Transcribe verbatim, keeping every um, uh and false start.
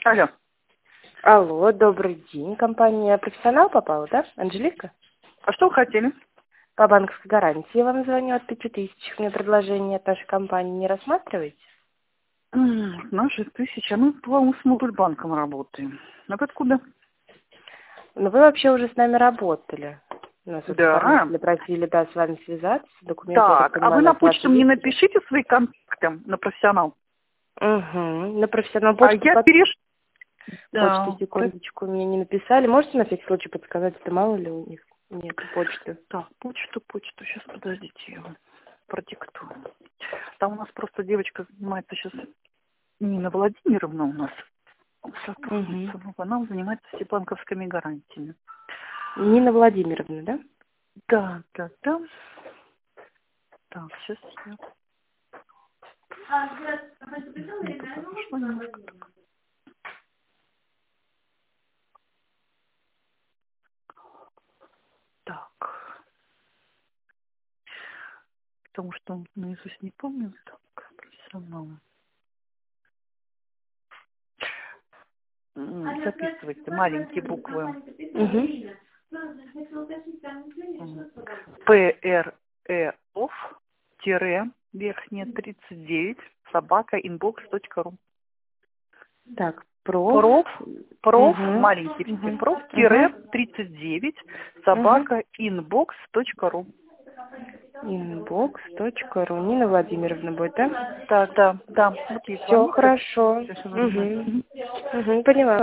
Алло. Алло, добрый день. Компания «Профессионал» попала, да? Анжелика? А что вы хотели? По банковской гарантии я вам звоню от пяти тысяч. Мне предложение от нашей компании не рассматриваете? М, Наши тысячи. А мы, по-моему, с Модульбанком работаем. А вы откуда? Ну, вы вообще уже с нами работали. У нас вот Да. оформители просили, да, с вами связаться. Документы, я так Так, а вы понимаю, у на нас ваши почту мне есть. напишите свои контакты на профессионал. Угу. На профессионал А почту я под... переш... Почту, Да, про- секундочку, мне не написали. Можете на всякий случай подсказать, это мало ли у них нет почты? так, почту, почту. Сейчас, подождите, я вам продиктую. Там у нас просто девочка занимается сейчас, Нина Владимировна у нас, Угу. сотрудница. Она занимается всебанковскими гарантиями. Нина Владимировна, да? Да, да, да. Так, сейчас я... Не, пока пошло немножко. Так, потому что наизусть не помню. Так, профессионал. М, Записывайте маленькие буквы. Угу. П Р Э О Ф тире верхняя тридцать девять собака инбокс точка ру. Так, проф. Проф, проф, Угу. маленькие все, Угу. проф тире Угу. тридцать девять Угу. собака инбокс точка ру. инбокс точка ру. Нина Владимировна будет, да? Да, да, да, вот ей Все звоните. хорошо. Сейчас она Угу. занимается. Угу, поняла.